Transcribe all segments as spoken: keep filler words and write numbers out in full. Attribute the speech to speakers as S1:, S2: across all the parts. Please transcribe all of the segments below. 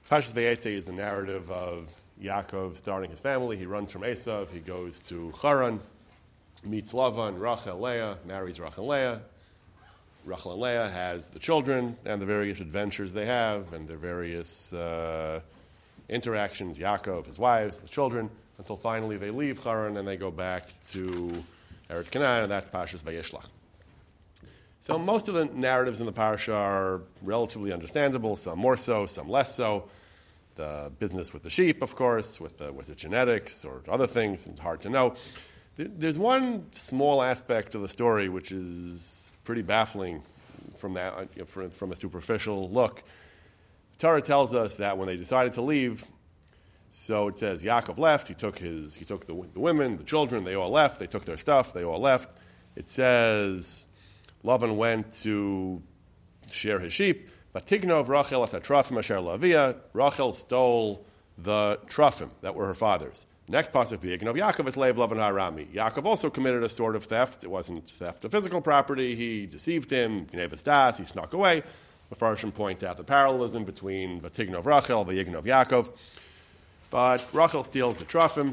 S1: Parshas Vayetze is the narrative of Yaakov starting his family. He runs from Esav, he goes to Haran, meets Lavan, Rachel, Leah, marries Rachel, Leah. Rachel and Leah has the children and the various adventures they have and their various uh, interactions, Yaakov, his wives, the children, until finally they leave Haran and they go back to Eretz Canaan, and that's Parshas Vayishlach. So most of the narratives in the parsha are relatively understandable, some more so, some less so. The business with the sheep, of course, with the, was it genetics or other things, it's hard to know. There's one small aspect of the story which is pretty baffling from that, from a superficial look. Torah tells us that when they decided to leave, so it says Yaakov left, he took his, he took the, the women, the children, they all left, they took their stuff, they all left. It says Lavan went to share his sheep. Batignov Rachel as trafim asher lavia. Rachel stole the trafim that were her father's. Next pasuk, V'yignov Yaakov es leiv Lavan harami. Yaakov also committed a sort of theft. It wasn't theft of physical property. He deceived him. Gnev he snuck away. The Farshim point out the parallelism between Vatignov Rachel, V'yignov Yaakov. But Rachel steals the trafim.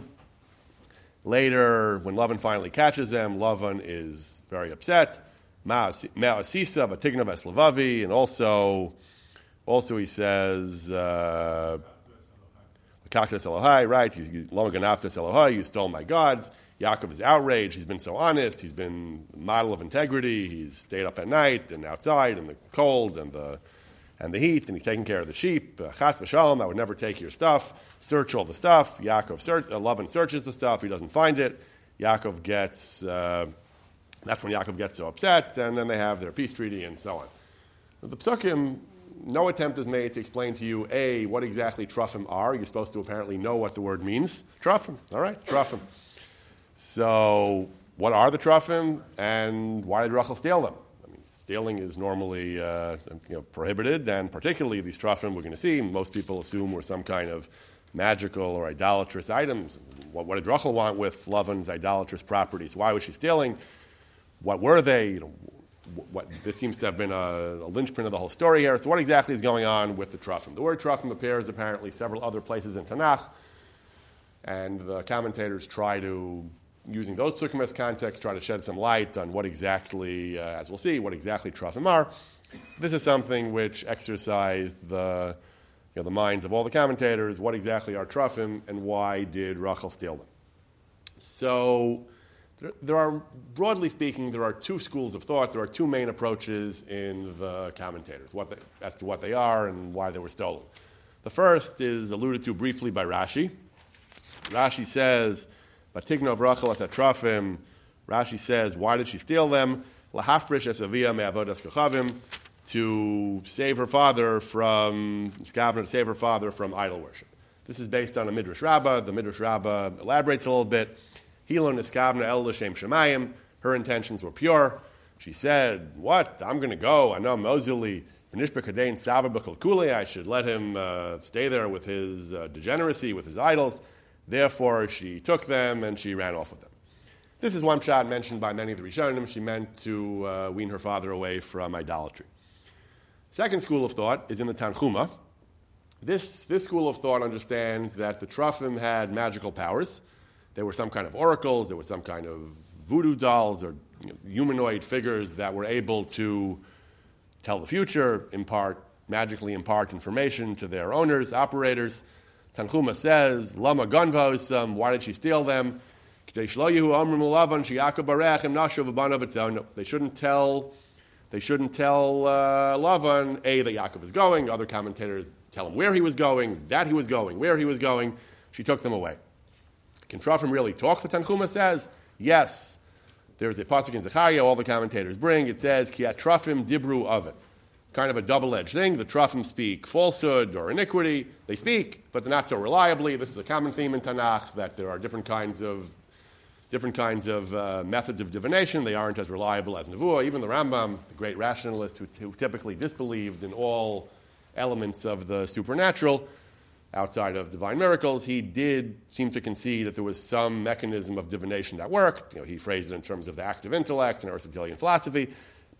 S1: Later, when Lavan finally catches them, Lavan is very upset. Ma'asisa, Vatignov es levavi, and also, also he says, uh, Kaktas Elohai, right? Lomaganaftas Elohai, you stole my gods. Yaakov is outraged. He's been so honest. He's been a model of integrity. He's stayed up at night and outside in the cold and the and the heat, and he's taking care of the sheep. Chas v'shalom, I would never take your stuff. Search all the stuff. Yaakov search, uh, Lavan searches the stuff. He doesn't find it. Yaakov gets, uh, that's when Yaakov gets so upset, and then they have their peace treaty and so on. The Psukim, no attempt is made to explain to you, A, what exactly trafim are. You're supposed to apparently know what the word means. Trafim, all right, trafim. So, what are the trafim, and why did Rachel steal them? I mean, stealing is normally uh, you know, prohibited, and particularly these trafim we're going to see, most people assume were some kind of magical or idolatrous items. What, what did Rachel want with Lavan's idolatrous properties? Why was she stealing? What were they? You know, What, this seems to have been a, a linchpin of the whole story here. So what exactly is going on with the trafim? The word trafim appears apparently several other places in Tanakh, and the commentators try to, using those psukim as context, try to shed some light on what exactly, uh, as we'll see, what exactly trafim are. This is something which exercised the, you know, the minds of all the commentators. What exactly are trafim, and why did Rachel steal them? So there are, broadly speaking, there are two schools of thought. There are two main approaches in the commentators what they, as to what they are and why they were stolen. The first is alluded to briefly by Rashi. Rashi says, "Vatignov Rachel as trafim." Rashi says, why did she steal them? Lahafrish es avia me'avodas kochavim, to save her father from, to save her father from idol worship. This is based on a Midrash Rabbah. The Midrash Rabbah elaborates a little bit. Hilon iskavna el l'shem shemayim. Her intentions were pure. She said, "What? I'm going to go. I know Mozili v'nishba kadein sava b'kolkuli. I should let him uh, stay there with his uh, degeneracy, with his idols." Therefore, she took them and she ran off with them. This is one shot mentioned by many of the Rishonim. She meant to uh, wean her father away from idolatry. Second school of thought is in the Tanchuma. This this school of thought understands that the Trafim had magical powers. There were some kind of oracles, there were some kind of voodoo dolls or you know, humanoid figures that were able to tell the future, impart, magically impart information to their owners, operators. Tanchuma says, Lama ganva, why did she steal them? They shouldn't tell they shouldn't tell uh, Lavan, A, that Yaakov is going. Other commentators tell him where he was going, that he was going, where he was going. She took them away. Can Trafim really talk, the Tanchuma says? Yes. There's a pasuk in Zechariah, all the commentators bring. It says, Ki Trafim dibru oven. Kind of a double-edged thing. The Trafim speak falsehood or iniquity. They speak, but they're not so reliably. This is a common theme in Tanakh, that there are different kinds of different kinds of uh, methods of divination. They aren't as reliable as Nevuah. Even the Rambam, the great rationalist who, who typically disbelieved in all elements of the supernatural, outside of divine miracles, he did seem to concede that there was some mechanism of divination that worked. You know, he phrased it in terms of the active intellect and Aristotelian philosophy.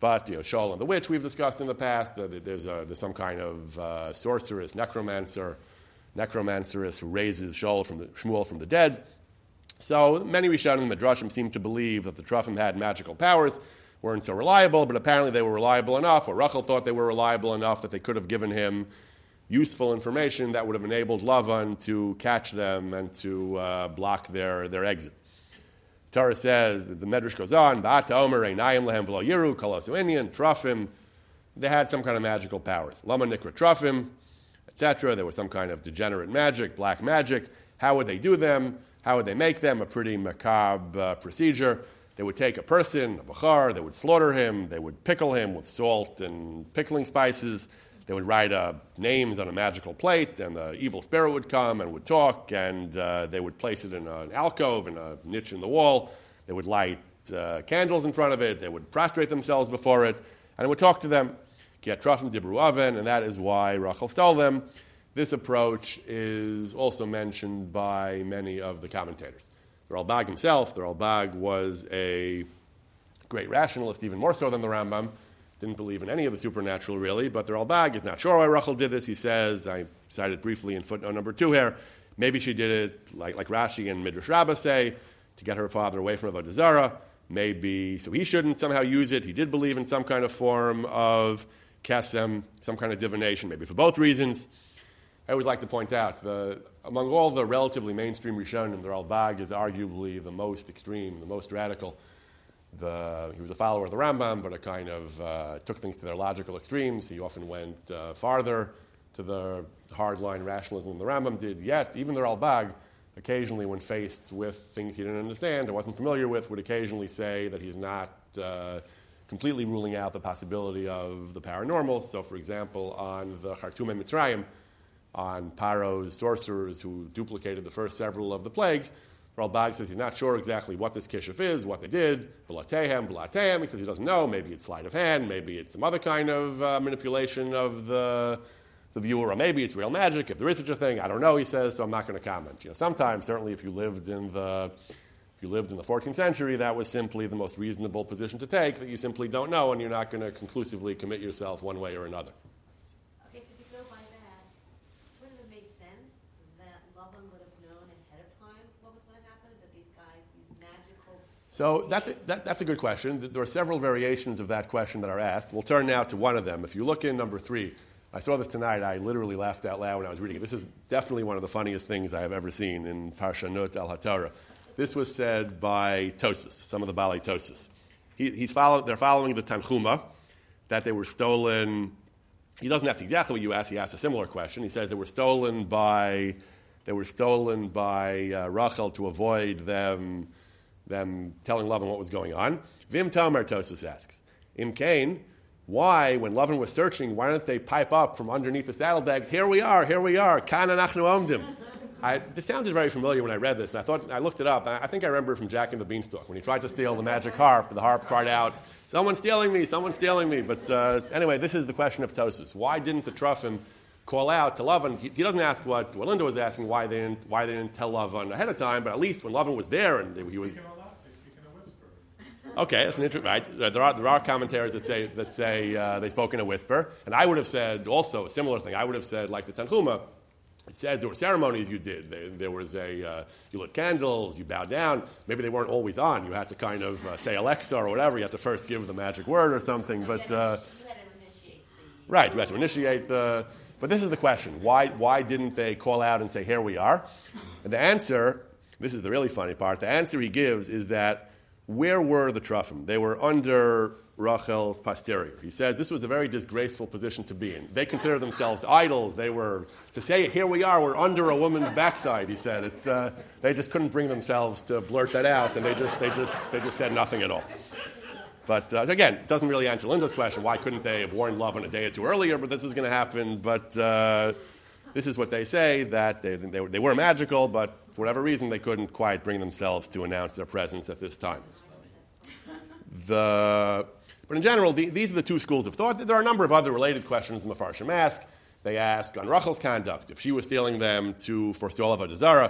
S1: But you know, Shaul and the witch we've discussed in the past. Uh, there's, a, there's some kind of uh, sorceress, necromancer, necromanceress who raises Shaul from the, Shmuel from the dead. So many Rishonim and Midrashim seem to believe that the Trufim had magical powers, weren't so reliable, but apparently they were reliable enough, or Rachel thought they were reliable enough that they could have given him useful information that would have enabled Lavan to catch them and to uh, block their, their exit. Torah says, the Medrash goes on, Ba'ata Omer, Einayim Lehem V'lo Yiru, Kalasu Inyan, Trufim, they had some kind of magical powers. Lama Nikra Trufim, et cetera. There was some kind of degenerate magic, black magic. How would they do them? How would they make them? A pretty macabre uh, procedure. They would take a person, a bachar, they would slaughter him, they would pickle him with salt and pickling spices, they would write uh, names on a magical plate, and the evil spirit would come and would talk, and uh, they would place it in an alcove, in a niche in the wall. They would light uh, candles in front of it, they would prostrate themselves before it, and it would talk to them. Get Trufim Dibru Aven, and that is why Rachel stole them. This approach is also mentioned by many of the commentators. The Ralbag himself, the Ralbag was a great rationalist, even more so than the Rambam. Didn't believe in any of the supernatural, really, but the Ralbag is not sure why Rachel did this. He says, I cited briefly in footnote number two here, maybe she did it, like, like Rashi and Midrash Rabbah say, to get her father away from Avodah Zarah. Maybe, so he shouldn't somehow use it. He did believe in some kind of form of kesem, some kind of divination, maybe for both reasons. I always like to point out, the, among all the relatively mainstream Rishonim, the Ralbag is arguably the most extreme, the most radical. The, he was a follower of the Rambam, but it kind of uh, took things to their logical extremes. He often went uh, farther to the hardline rationalism than the Rambam did. Yet, even the Ralbag, occasionally when faced with things he didn't understand or wasn't familiar with, would occasionally say that he's not uh, completely ruling out the possibility of the paranormal. So, for example, on the Khartoum Mitzrayim, on Paro's sorcerers who duplicated the first several of the plagues, Ralbag says he's not sure exactly what this kishuf is, what they did, b'latehem, b'latehem. He says he doesn't know. Maybe it's sleight of hand. Maybe it's some other kind of uh, manipulation of the, the viewer, or maybe it's real magic. If there is such a thing, I don't know, he says, so I'm not going to comment. You know, sometimes, certainly if you lived in the if you lived in the fourteenth century, that was simply the most reasonable position to take, that you simply don't know and you're not going to conclusively commit yourself one way or another. So that's a, that, that's a good question. There are several variations of that question that are asked. We'll turn now to one of them. If you look in number three, I saw this tonight. I literally laughed out loud when I was reading it. This is definitely one of the funniest things I have ever seen in Parshanut al-HaTorah. This was said by Tosfos, some of the Balei Tosfos. He, he's follow, they're following the Tanchuma, that they were stolen. He doesn't ask exactly what you asked. He asked a similar question. He says they were stolen by they were stolen by uh, Rachel to avoid them. them telling Lavan what was going on. Vim Tomer, Tosfos asks, Im Kain, why, when Lavan was searching, why don't they pipe up from underneath the saddlebags, here we are, here we are, Kan anachnu omdim. I, this sounded very familiar when I read this, and I thought I looked it up. I think I remember it from Jack and the Beanstalk, when he tried to steal the magic harp, the harp cried out, someone's stealing me, someone's stealing me. But uh, anyway, this is the question of Tosfos. Why didn't the Trufim call out to Lavan? He, he doesn't ask what, what Linda was asking, why they, didn't, why they didn't tell Lavan ahead of time, but at least when Lavan was there and he was... Okay, that's an interesting. Right? There are there are commentators that say that say uh, they spoke in a whisper, and I would have said also a similar thing. I would have said, like the Tanchuma, it said there were ceremonies you did. There, there was a uh, you lit candles, you bowed down. Maybe they weren't always on. You had to kind of uh, say Alexa or whatever. You had to first give the magic word or something. But uh,
S2: you had to initiate the
S1: right, you had to initiate the. But this is the question: why why didn't they call out and say, "Here we are"? And the answer, this is the really funny part. The answer he gives is that. Where were the Trufim? They were under Rachel's posterior. He says this was a very disgraceful position to be in. They consider themselves idols. They were, to say, here we are, we're under a woman's backside, he said. It's, uh, they just couldn't bring themselves to blurt that out, and they just, they just, they just said nothing at all. But uh, again, it doesn't really answer Linda's question. Why couldn't they have warned Lavan a day or two earlier, but this was going to happen? But uh, this is what they say, that they, they, were, they were magical, but for whatever reason, they couldn't quite bring themselves to announce their presence at this time. The, but in general, the, these are the two schools of thought. There are a number of other related questions the Mefarshim ask. They ask on Rachel's conduct, if she was stealing them to forestall Avodah Zarah.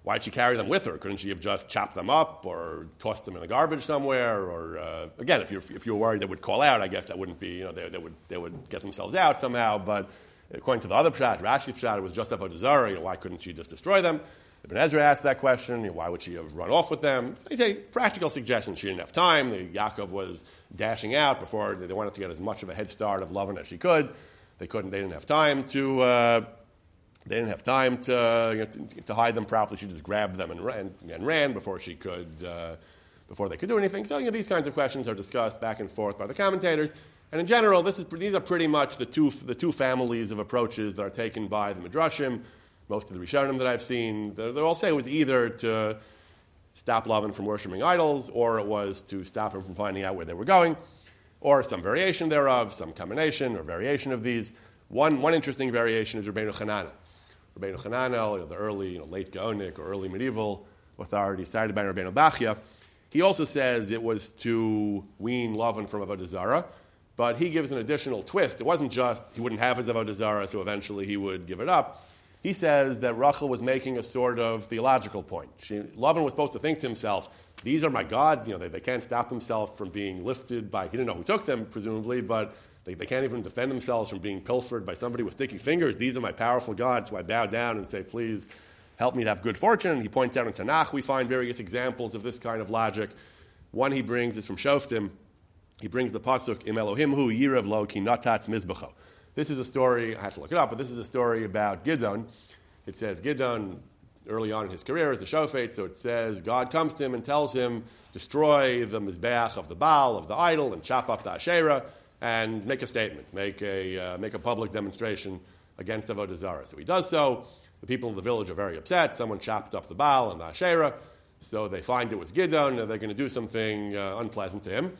S1: Why'd she carry them with her? Couldn't she have just chopped them up or tossed them in the garbage somewhere? Or uh, again, if you're if you were worried they would call out, I guess that wouldn't be, you know, they, they would they would get themselves out somehow. But according to the other pshat, Rashi's pshat, it was just avodah zarah. You know, why couldn't she just destroy them? Ibn Ezra asked that question. You know, why would she have run off with them? They say practical suggestion. She didn't have time. The, Yaakov was dashing out before they wanted to get as much of a head start of Lavan as she could. They couldn't. They didn't have time to. Uh, They didn't have time to, you know, to, to hide them properly. She just grabbed them and ran, and ran before she could, uh, before they could do anything. So, you know, these kinds of questions are discussed back and forth by the commentators. And in general, this is, these are pretty much the two, the two families of approaches that are taken by the Midrashim. Most of the Rishonim that I've seen, they all say it was either to stop Lavan from worshiping idols, or it was to stop him from finding out where they were going, or some variation thereof, some combination or variation of these. One, one interesting variation is Rabbeinu Chananah. Rabbeinu Chananel, the early, you know, late Gaonic or early medieval authority cited by Rabbeinu Bachya, he also says it was to wean Lavan from Avodah Zarah, but he gives an additional twist. It wasn't just he wouldn't have his Avodah Zarah, so eventually he would give it up. He says that Rachel was making a sort of theological point. She, Lavan was supposed to think to himself, these are my gods, you know, they, they can't stop themselves from being lifted by, he didn't know who took them, presumably, but They, they can't even defend themselves from being pilfered by somebody with sticky fingers. These are my powerful gods, so I bow down and say, please help me to have good fortune. He points out in Tanakh we find various examples of this kind of logic. One he brings is from Shoftim. He brings the pasuk, Im Elohimhu Yirav Lo Ki Natatz Mizbecho. This is a story, I have to look it up, but this is a story about Gideon. It says Gideon, early on in his career as a shofet, so it says God comes to him and tells him, destroy the Mizbeach of the Baal, of the idol, and chop up the Asherah, and make a statement, make a uh, make a public demonstration against Avodah Zarah. So he does so. The people in the village are very upset. Someone chopped up the Baal and the Asherah, so they find it was Gideon, and they're going to do something uh, unpleasant to him.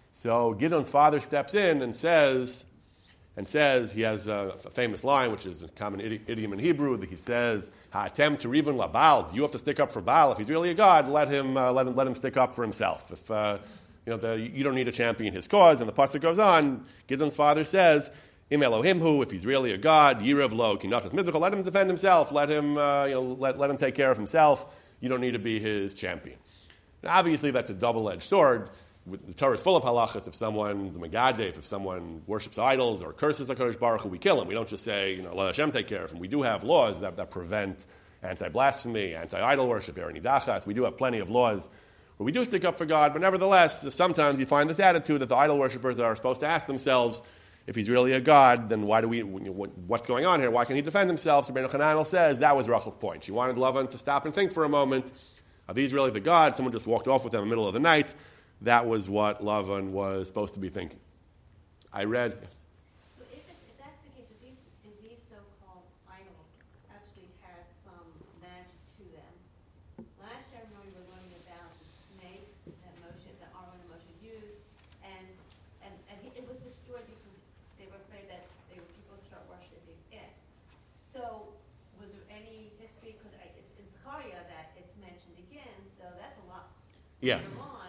S1: So Gideon's father steps in and says, and says he has a, a famous line, which is a common idiom in Hebrew, that he says, "Ha'atem terivon la Baal." You have to stick up for Baal. If he's really a god, let him uh, let him let him stick up for himself. If uh, You know, the, you don't need to champion his cause. And the pasuk goes on, Gideon's father says, Im Elohimhu, if he's really a god, Yirav Lo, Ki Natatz Mizbecho, let him defend himself, let him, uh, you know, let, let him take care of himself. You don't need to be his champion. Now, obviously, that's a double-edged sword. The Torah is full of halachas. If someone, the Megadef, if someone worships idols or curses HaKadosh Baruch Hu, we kill him. We don't just say, you know, let Hashem take care of him. We do have laws that, that prevent anti-blasphemy, anti-idol worship, Erenidachas. We do have plenty of laws. But we do stick up for God, but nevertheless, sometimes you find this attitude that the idol worshippers are supposed to ask themselves, if he's really a god, then why do we? What's going on here? Why can't he defend himself? So Rabbeinu Chananel says that was Rachel's point. She wanted Lavan to stop and think for a moment. Are these really the gods? Someone just walked off with them in the middle of the night. That was what Lavan was supposed to be thinking. I read. Yes.
S2: So if, it, if that's the case, if these, if these so-called idols actually had some magic to them, last year I remember we were learning about the snake that Moshe, that Aaron and Moshe used, and and, and he, it was destroyed because they were afraid that they were people would start worshiping it. So was there any history? Because it's in Zechariah that it's mentioned again, so that's a lot.
S1: Yeah.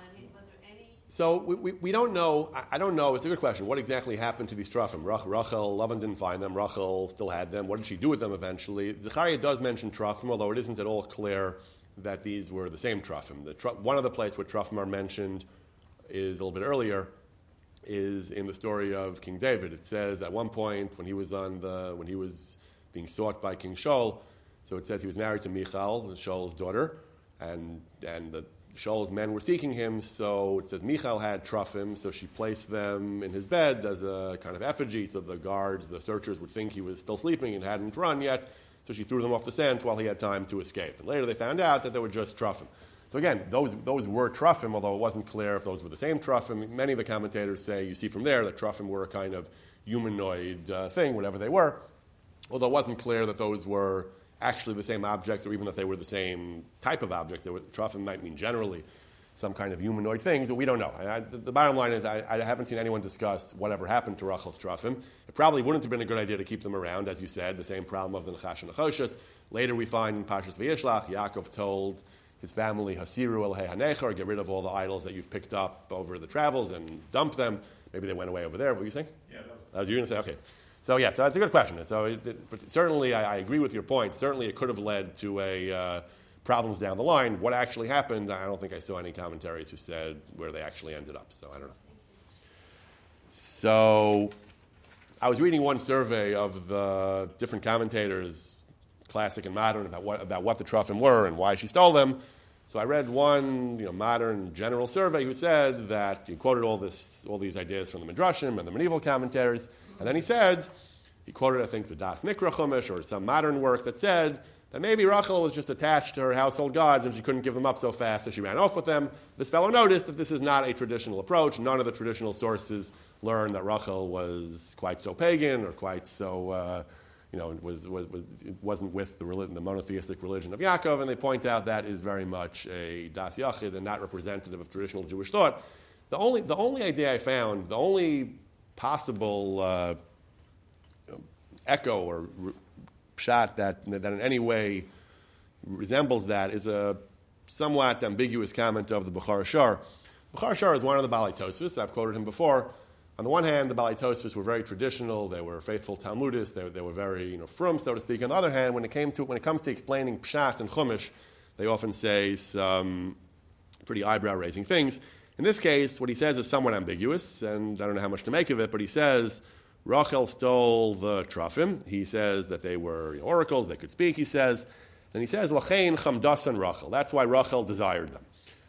S1: So we, we, we don't know, I, I don't know, it's a good question. What exactly happened to these trafim? Rach, Rachel, Lavan didn't find them, Rachel still had them. What did she do with them eventually? Zechariah does mention trafim, although it isn't at all clear that these were the same trafim. The tra- one of the places where trafim are mentioned is a little bit earlier, is in the story of King David. It says at one point when he was on the, when he was being sought by King Shaul, so it says he was married to Michal, Shaul's daughter, and and the Shaul's men were seeking him, so it says Michal had trufim, so she placed them in his bed as a kind of effigy, so the guards, the searchers would think he was still sleeping and hadn't run yet, so she threw them off the scent while he had time to escape. And later they found out that they were just trufim. So again, those those were trufim, although it wasn't clear if those were the same trufim. Many of the commentators say, you see from there, that trufim were a kind of humanoid uh, thing, whatever they were, although it wasn't clear that those were actually the same objects, or even that they were the same type of object. Trufim might mean generally some kind of humanoid things, but we don't know. I, the, the bottom line is I, I haven't seen anyone discuss whatever happened to Rachel's trufim. It probably wouldn't have been a good idea to keep them around, as you said, the same problem of the Nachash and Nachoshes. Later we find in Parshas Vayishlach, Yaakov told his family, Hasiru el Hehanechar, get rid of all the idols that you've picked up over the travels and dump them. Maybe they went away over there. What were you saying?
S3: Yeah, that was,
S1: that was you going to say? Okay. So, yeah, so that's a good question. So, it, it, but certainly, I, I agree with your point. Certainly, it could have led to a uh, problems down the line. What actually happened, I don't think I saw any commentaries who said where they actually ended up, so I don't know. So I was reading one survey of the different commentators, classic and modern, about what, about what the Trufim were and why she stole them. So I read one, you know, modern general survey who said that he quoted all this, all these ideas from the Midrashim and the medieval commentators, and then he said, he quoted, I think, the Das Mikra Chumash or some modern work that said that maybe Rachel was just attached to her household gods and she couldn't give them up so fast, so she ran off with them. This fellow noticed that this is not a traditional approach. None of the traditional sources learn that Rachel was quite so pagan or quite so, uh, you know, was, was, was, it wasn't with the, religion, the monotheistic religion of Yaakov, and they point out that is very much a Das Yachid and not representative of traditional Jewish thought. The only, the only idea I found, the only possible uh, echo or shot that, that in any way resembles that is a somewhat ambiguous comment of the Bukhara Shar. Bukhara Shar is one of the Balei Tosfos. I've quoted him before. On the one hand, the Balei Tosfos were very traditional. They were faithful Talmudists. They, they were very, you know, frum, so to speak. On the other hand, when it came to when it comes to explaining Pshat and Chumash, they often say some pretty eyebrow-raising things. In this case, what he says is somewhat ambiguous, and I don't know how much to make of it, but he says Rachel stole the Trufim. He says that they were oracles, they could speak, he says. Then he says, Lachein chamdasan Rachel. That's why Rachel desired them.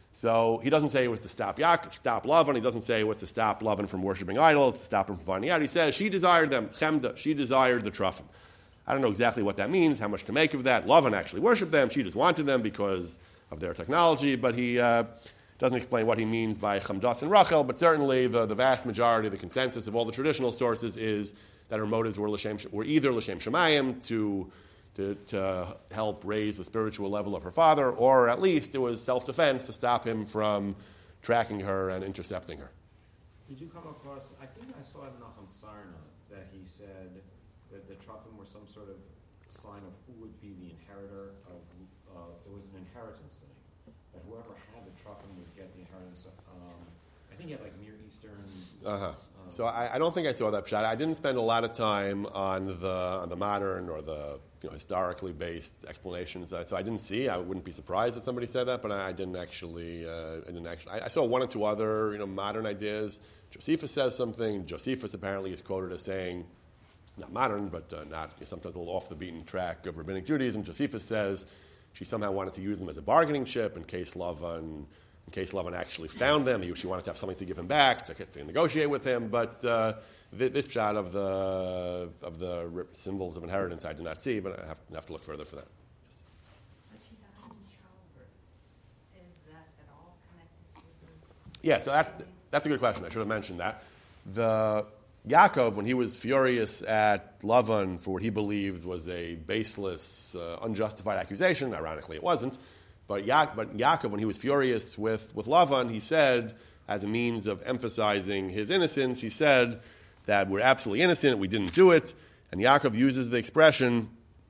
S1: So he doesn't say it was to stop Yaakov, stop Lavan. He doesn't say it was to stop Lavan from worshiping idols, to stop him from finding out. He says she desired them, chemda. She desired the Trufim. I don't know exactly what that means, how much to make of that. Lavan actually worshipped them. She just wanted them because of their technology. But he uh, doesn't explain what he means by chamdas and Rachel. But certainly the, the vast majority, the consensus of all the traditional sources is that her motives were, l'shem, were either l'shem shemayim, to To, to help raise the spiritual level of her father, or at least it was self-defense to stop him from tracking her and intercepting her.
S3: Did you come across, I think I saw in Nachum Sarna that he said that the Trufim were some sort of sign of who would be the inheritor of, uh, it was an inheritance thing, that whoever had the Trufim would get the inheritance. Um, I think he had like Near Eastern.
S1: Uh-huh. Um, so I, I don't think I saw that pshat. I didn't spend a lot of time on the on the modern or the you know, historically based explanations. So I didn't see. I wouldn't be surprised if somebody said that, but I didn't actually. Uh, I didn't actually. I, I saw one or two other you know modern ideas. Josephus says something. Josephus apparently is quoted as saying, not modern, but uh, not you know, sometimes a little off the beaten track of rabbinic Judaism. Josephus says she somehow wanted to use them as a bargaining chip in case Lavan. In case Lavan actually found them, she wanted to have something to give him back, to, to negotiate with him. But uh, this shot of the of the symbols of inheritance I did not see, but I have, I have to look further for that. Yes.
S2: But she died in childbirth. Is that at all connected to the...
S1: Yeah, so that, that's a good question. I should have mentioned that. The Yaakov, when he was furious at Lavan for what he believed was a baseless, uh, unjustified accusation, ironically it wasn't, But, ya- but Yaakov, when he was furious with, with Lavan, he said, as a means of emphasizing his innocence, he said that we're absolutely innocent, we didn't do it. And Yaakov uses the expression,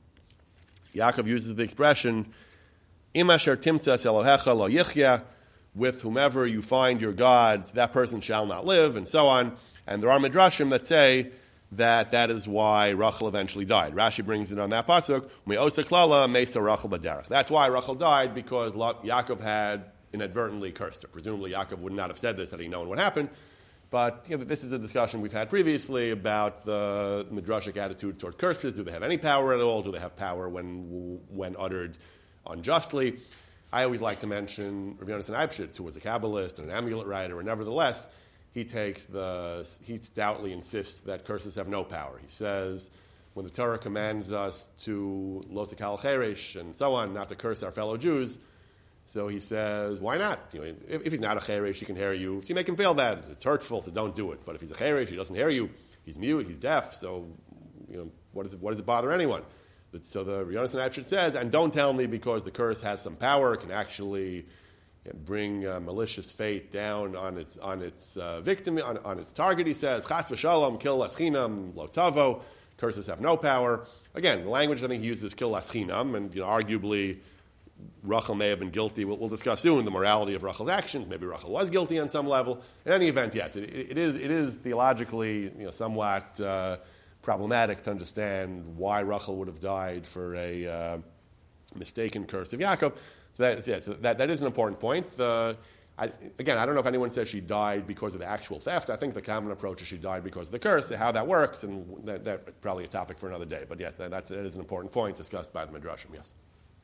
S1: Yaakov uses the expression, Im asher timtzas Elohecha lo yichya, with whomever you find your gods, that person shall not live, and so on. And there are midrashim that say that that is why Rachel eventually died. Rashi brings it on that pasuk, Me'osa klala mesa Rachel baderech. That's why Rachel died, because Yaakov had inadvertently cursed her. Presumably Yaakov would not have said this had he known what happened. But you know, this is a discussion we've had previously about the midrashic attitude towards curses. Do they have any power at all? Do they have power when when uttered unjustly? I always like to mention Rav Yonasan Eibschitz, who was a Kabbalist and an amulet writer, and nevertheless, he takes the, he stoutly insists that curses have no power. He says, when the Torah commands us to lo sekal cheresh and so on, not to curse our fellow Jews, so he says, why not? You know, if, if he's not a cheresh, he can hear you. So you make him feel bad. It's hurtful, so don't do it. But if he's a cheresh, he doesn't hear you. He's mute, he's deaf, so you know, what, is it, what does it bother anyone? So the Rav Yonasan Eibschitz says, and don't tell me because the curse has some power, can actually bring uh, malicious fate down on its on its uh, victim, on, on its target. He says, "Chas v'shalom, kill laschinam, lo tavo." Curses have no power. Again, the language I think he uses kill laschinam, and you know, arguably Rachel may have been guilty. We'll, we'll discuss soon the morality of Rachel's actions. Maybe Rachel was guilty on some level. In any event, yes, it, it is it is theologically you know, somewhat uh, problematic to understand why Rachel would have died for a uh, mistaken curse of Yaakov. So that, yeah, so that, that is an important point. The, I, again, I don't know if anyone says she died because of the actual theft. I think the common approach is she died because of the curse. How that works, and that, that's probably a topic for another day. But yes, that, that's, that is an important point discussed by the Midrashim, yes.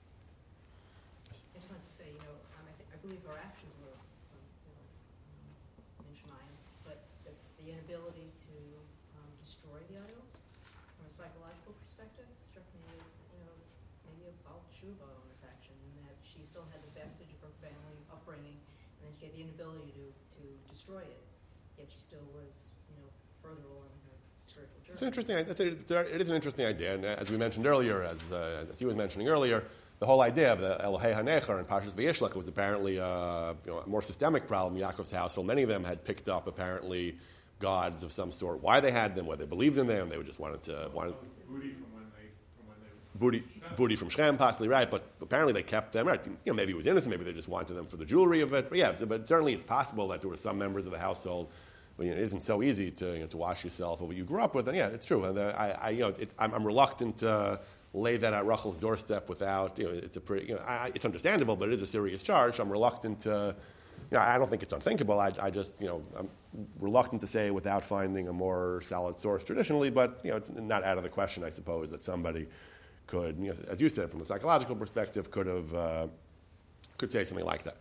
S4: I just wanted to say, you know, um, I, think, I believe her actions were, um, you know, um, in Shemayim, but the, the inability to um, destroy the idols from a psychological perspective struck me as, you know, maybe a Baal Tshuva on this action, in that she still had the vestige of her family upbringing, and then she had the inability to, to destroy it, yet she still was, you know, further along in her spiritual journey.
S1: It's an interesting. It's a, it is an interesting idea, and as we mentioned earlier, as uh, as he was mentioning earlier, the whole idea of the Elohei HaNecher and Parshas Vayishlach was apparently uh, you know, a more systemic problem in Yaakov's household. Many of them had picked up apparently gods of some sort. Why they had them, whether they believed in them, they would just wanted to wanted
S5: booty from when they from when they
S1: booty booty from Shem, possibly right, but apparently they kept them. Right, you know, maybe it was innocent, maybe they just wanted them for the jewelry of it. But yeah, but certainly it's possible that there were some members of the household. Well, you know, it isn't so easy to you know, to wash yourself of what you grew up with, and yeah, it's true. And uh, I, I, you know, it, I'm, I'm reluctant to lay that at Rachel's doorstep without, you know, it's a pretty, you know, I, it's understandable, but it is a serious charge. I'm reluctant to, you know, I don't think it's unthinkable. I, I just, you know, I'm reluctant to say it without finding a more solid source traditionally. But you know, it's not out of the question, I suppose, that somebody could, you know, as you said, from a psychological perspective, could have uh, could say something like that.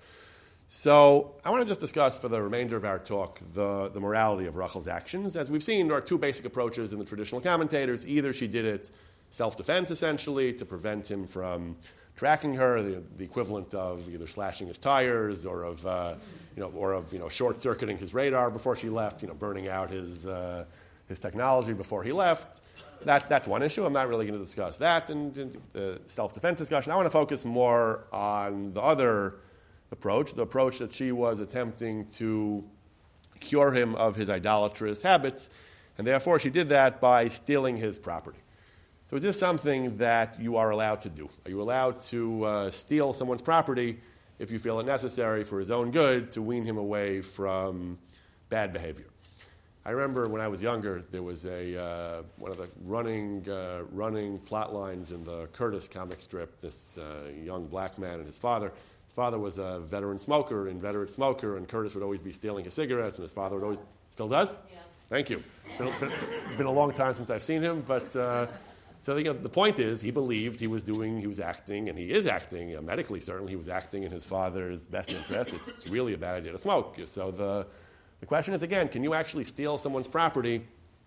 S1: So I want to just discuss for the remainder of our talk the, the morality of Rachel's actions. As we've seen, there are two basic approaches in the traditional commentators. Either she did it self-defense, essentially, to prevent him from tracking her, the, the equivalent of either slashing his tires or of, uh, you know, or of you know, short-circuiting his radar before she left, you know, burning out his uh, his technology before he left. That, that's one issue. I'm not really going to discuss that in, in the self-defense discussion. I want to focus more on the other approach, the approach that she was attempting to cure him of his idolatrous habits, and therefore she did that by stealing his property. So is this something that you are allowed to do? Are you allowed to uh, steal someone's property if you feel it necessary for his own good to wean him away from bad behavior? I remember when I was younger, there was a uh, one of the running uh, running plot lines in the Curtis comic strip, this uh, young black man and his father. His father was a veteran smoker, inveterate smoker, and Curtis would always be stealing his cigarettes, and his father would always... Still does?
S2: Yeah.
S1: Thank you. It's been, been, been a long time since I've seen him, but... Uh, So you know, the point is, he believed he was doing, he was acting, and he is acting, uh, medically certainly, he was acting in his father's best interest. It's really a bad idea to smoke. So the, the question is, again, can you actually steal someone's property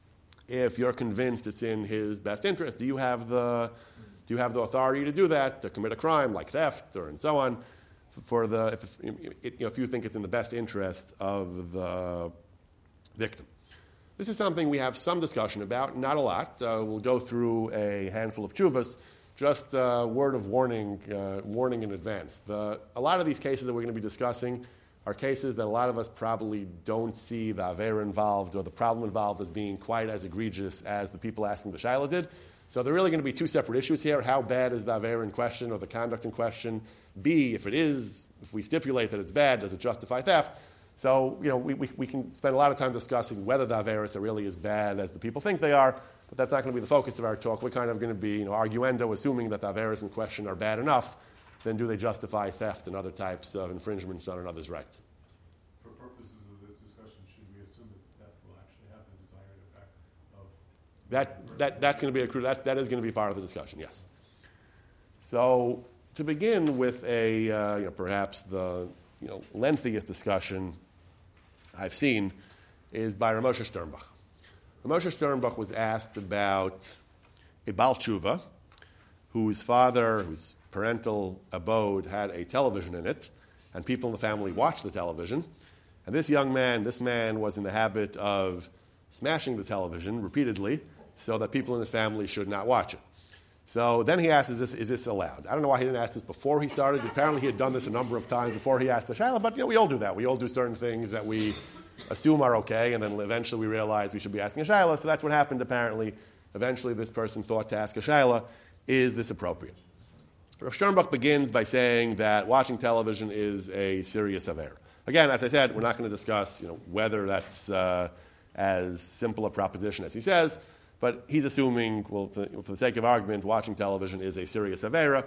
S1: if you're convinced it's in his best interest? Do you have the, do you have the authority to do that, to commit a crime like theft or and so on, for the, if, if, you know, if you think it's in the best interest of the victim? This is something we have some discussion about, not a lot. Uh, we'll go through a handful of tshuvas. Just a word of warning, uh, warning in advance. The, a lot of these cases that we're going to be discussing are cases that a lot of us probably don't see the avera involved or the problem involved as being quite as egregious as the people asking the shaila did. So there are really going to be two separate issues here. How bad is the avera in question or the conduct in question? B, if it is, if we stipulate that it's bad, does it justify theft? So, you know, we, we, we can spend a lot of time discussing whether the averos are really as bad as the people think they are, but that's not going to be the focus of our talk. We're kind of going to be, you know, arguendo, assuming that the averos in question are bad enough, then do they justify theft and other types of infringements on another's rights?
S5: For purposes of this discussion, should we assume that theft will actually have the desired effect of...
S1: That, that, that's going to be a, that, that is going to be part of the discussion, yes. So, to begin with a, uh, you know, perhaps the, you know, lengthiest discussion I've seen is by Ramosha Sternbach. Ramosha Sternbach was asked about a Baal Tshuva whose father, whose parental abode had a television in it, and people in the family watched the television. And this young man, this man was in the habit of smashing the television repeatedly so that people in his family should not watch it. So then he asked, is this, is this allowed? I don't know why he didn't ask this before he started. Apparently he had done this a number of times before he asked the shaila, but you know, we all do that. We all do certain things that we assume are okay, and then eventually we realize we should be asking a shaila. So that's what happened apparently. Eventually this person thought to ask a shaila, is this appropriate? Rav Sternbach begins by saying that watching television is a serious avera. Again, as I said, we're not going to discuss you know, whether that's uh, as simple a proposition as he says, but he's assuming, well, for, for the sake of argument, watching television is a serious avera.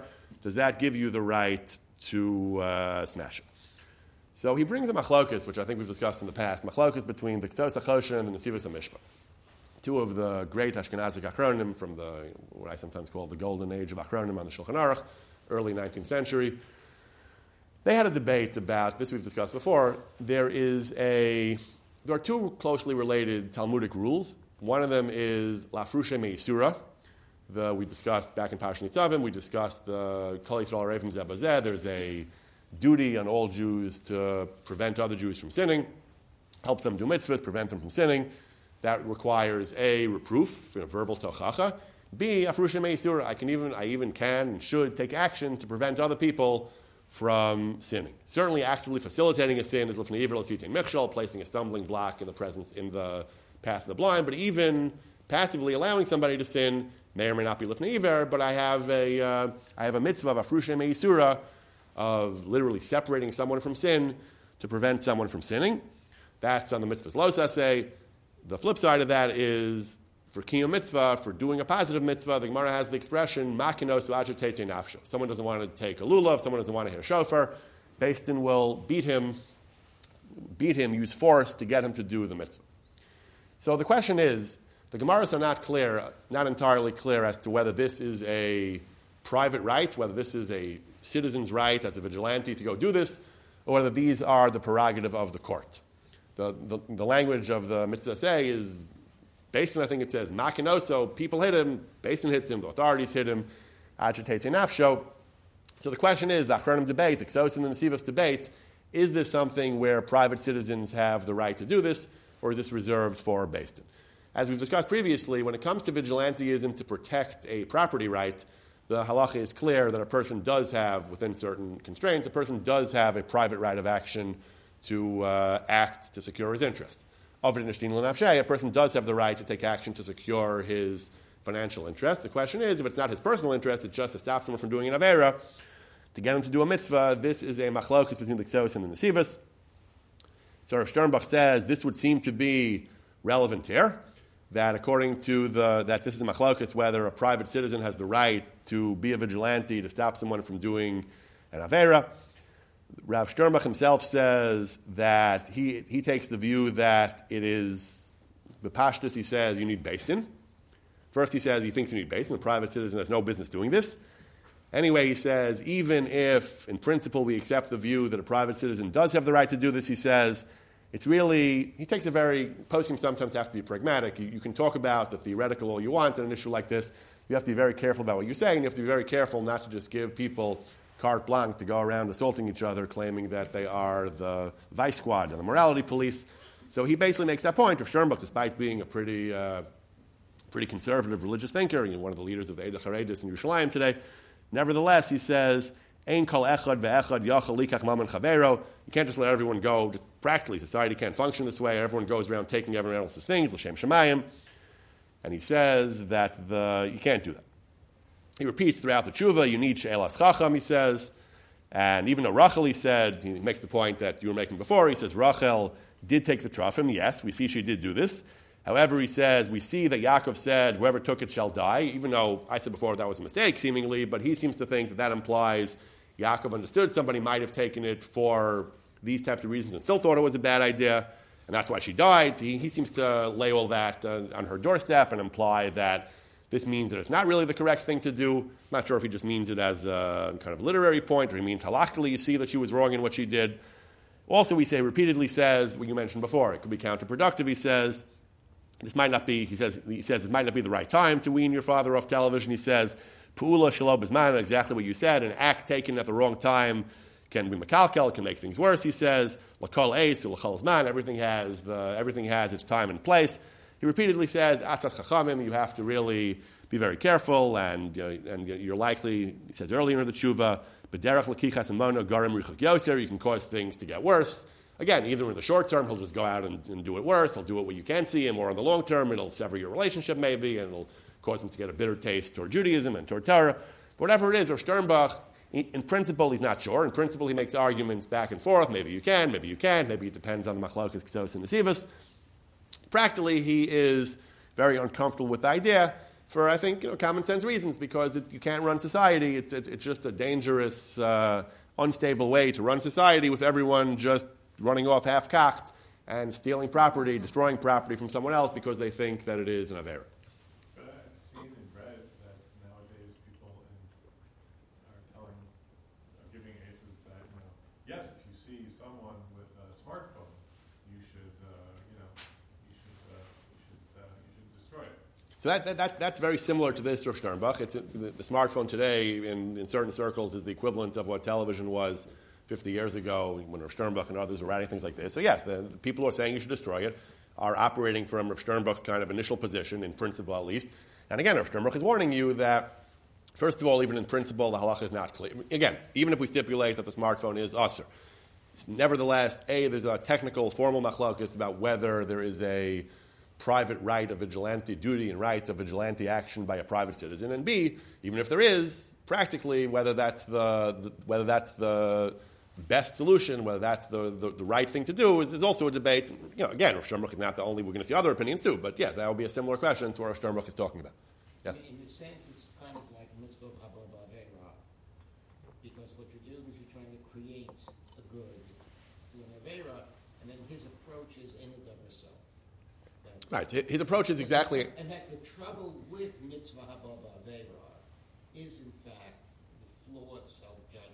S1: does that give you the right to uh, smash it? So he brings a machlokus, which I think we've discussed in the past, machlokus between the Ksos HaChoshen and the Nesivos HaMishpah. Two of the great Ashkenazic Achronim from the, what I sometimes call the golden age of Achronim on the Shulchan Aruch, early nineteenth century. They had a debate about, this we've discussed before, there is a, there are two closely related Talmudic rules. One of them is Lafrushe Meisura. The, we discussed back in Parashat Nitzavim, we discussed the Kol Yisrael Reivim Zeh B'Zeh. There's a duty on all Jews to prevent other Jews from sinning, help them do mitzvahs, prevent them from sinning. That requires A, reproof, you know, verbal tochacha. B, Afrusha Meisura. I can even, I even can and should take action to prevent other people from sinning. Certainly actively facilitating a sin is lifnei iver l'tzitin michshol, placing a stumbling block in the presence, in the path of the blind, but even passively allowing somebody to sin may or may not be lifnei iver, but I have a, uh, I have a mitzvah of Afrusha Meisura, of literally separating someone from sin to prevent someone from sinning. That's on the mitzvahs los aseh. The flip side of that is for kiyum mitzvah, for doing a positive mitzvah, the Gemara has the expression makinos v'agitate nafsho. Someone doesn't want to take a lulav, someone doesn't want to hear shofar, Beis Din will beat him, beat him, use force to get him to do the mitzvah. So the question is, the Gemaras are not clear, not entirely clear as to whether this is a private right, whether this is a citizen's right as a vigilante to go do this, or whether these are the prerogative of the court. The, the, the language of the mitzvah say is, based on, I think it says, makinoso, people hit him, Beis Din hits him, the authorities hit him, agitates a nafsho. So the question is, the Achronim debate, the Ksos and the Nesivos debate, is this something where private citizens have the right to do this, or is this reserved for Beis Din? As we've discussed previously, when it comes to vigilantism to protect a property right, the halacha is clear that a person does have, within certain constraints, a person does have a private right of action to uh, act to secure his interest. Of a person does have the right to take action to secure his financial interest. The question is, if it's not his personal interest, it's just to stop someone from doing an avera, to get him to do a mitzvah. This is a machlokus between the Ksos and the Nesivos. So Rav Sternbach says this would seem to be relevant here, that according to the, that this is a machlokus, whether a private citizen has the right to be a vigilante, to stop someone from doing an avera. Rav Sternbach himself says that he he takes the view that it is, the pashtus, he says, you need Beis Din. First he says he thinks you need Beis Din. A private citizen has no business doing this. Anyway, he says, even if, in principle, we accept the view that a private citizen does have the right to do this, he says, it's really, he takes a very, poskim sometimes have to be pragmatic. You, you can talk about the theoretical all you want on an issue like this. You have to be very careful about what you say, and you have to be very careful not to just give people carte blanche to go around assaulting each other, claiming that they are the vice squad and the morality police. So he basically makes that point of Sternbach, despite being a pretty uh, pretty conservative religious thinker, you know, one of the leaders of the Eidach HaReidus in Yerushalayim today. Nevertheless, he says, Ein kol echad ve'echad yachal likach maman chavero. You can't just let everyone go. Just practically, society can't function this way. Everyone goes around taking everyone else's things, l'shem shemayim. And he says that the you can't do that. He repeats throughout the tshuva, you need she'elas chacham, he says. And even though Rachel, he said, he makes the point that you were making before, he says Rachel did take the trofim. Yes, we see she did do this. However, he says, we see that Yaakov said, whoever took it shall die, even though I said before that was a mistake, seemingly, but he seems to think that that implies Yaakov understood somebody might have taken it for these types of reasons and still thought it was a bad idea, and that's why she died. He, he seems to lay all that uh, on her doorstep and imply that this means that it's not really the correct thing to do. I'm not sure if he just means it as a kind of literary point, or he means halachically you see that she was wrong in what she did. Also, we say, repeatedly says, what you mentioned before, it could be counterproductive, he says. This might not be, he says, he says it might not be the right time to wean your father off television. He says, Pu'ula shelo b'zman, exactly what you said, an act taken at the wrong time can be makalkel, can make things worse, he says. L'kol eis, l'kol zman, everything has the, everything has its time and place. He repeatedly says, Atzas Chachamim, you have to really be very careful, and, you know, and you're likely, he says earlier in the tshuva, B'derech l'kichas mono garim richak yoser, you can cause things to get worse. Again, either in the short term, he'll just go out and, and do it worse, he'll do it where you can't see him, or in the long term, it'll sever your relationship maybe, and it'll cause him to get a bitter taste toward Judaism and toward Torah. But whatever it is, or Sternbach, in principle, he's not sure. In principle, he makes arguments back and forth. Maybe you can, maybe you can't, maybe it depends on the machlokas, Ksos, and Nesivos. Practically, he is very uncomfortable with the idea for, I think, you know, common sense reasons, because it, you can't run society. It's, it, it's just a dangerous, uh, unstable way to run society with everyone just running off half-cocked and stealing property, destroying property from someone else because they think that it is an avera.
S5: But I've seen and read that nowadays people in, are telling, are giving answers that, you know, yes, if you see someone with a smartphone, you should, uh, you know, you should, uh, you should, uh, you should destroy it.
S1: So that, that, that that's very similar to this, Rav Sternbuch. It's the, the smartphone today, in, in certain circles, is the equivalent of what television was fifty years ago when Rav Sternbuch and others were writing things like this. So yes, the, the people who are saying you should destroy it are operating from Rav Sternbuch's kind of initial position, in principle at least. And again, Rav Sternbuch is warning you that, first of all, even in principle, the halacha is not clear. Again, even if we stipulate that the smartphone is usher, it's nevertheless, A, there's a technical, formal machlokus about whether there is a private right of vigilante duty and right of vigilante action by a private citizen, and B, even if there is, practically, whether that's the, the whether that's the best solution, whether that's the, the, the right thing to do, is, is also a debate. You know, again, Rav Sternbuch is not the only. We're going to see other opinions too, but yes, that would be a similar question to what Rav Sternbuch is talking about. Yes.
S6: In this sense, it's kind of like mitzvah haba ba'avera, because what you're doing is you're trying to create a good through an avera, and then his approach is in and of herself.
S1: Right. His approach is exactly.
S6: And that the trouble with mitzvah haba ba'avera is, in fact, the flawed self-judgment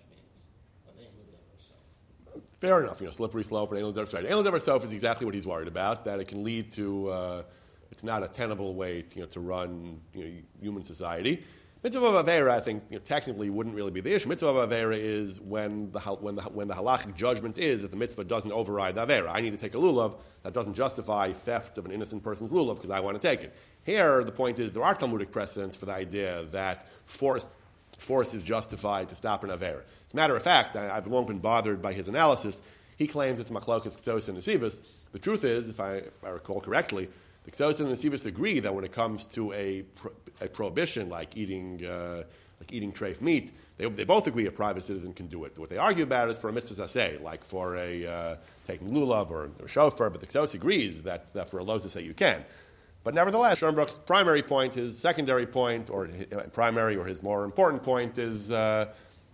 S6: of ein l'davar sof.
S1: Fair enough. You know, slippery slope, and ein l'davar sof. Ein l'davar sof is exactly what he's worried about. That it can lead to. Uh, it's not a tenable way, to, you know, to run, you know, human society. Mitzvah b'avera, I think, you know, technically wouldn't really be the issue. Mitzvah b'avera is when the when the when the halachic judgment is that the mitzvah doesn't override the avera. I need to take a lulav. That doesn't justify theft of an innocent person's lulav because I want to take it. Here, the point is there are Talmudic precedents for the idea that force force is justified to stop an avera. As a matter of fact, I, I've long been bothered by his analysis. He claims it's machlokas ksos and nesivos. The truth is, if I, if I recall correctly, the Ksos and the Nesivos agree that when it comes to a, pro, a prohibition like eating uh, like eating treif meat, they, they both agree a private citizen can do it. What they argue about is for a mitzvah saseh, like for a uh, taking lulav or, or shofar, but the Ksos agrees that, that for a lo saseh you can. But nevertheless, Sternbuch's primary point, his secondary point, or his primary or his more important point is uh,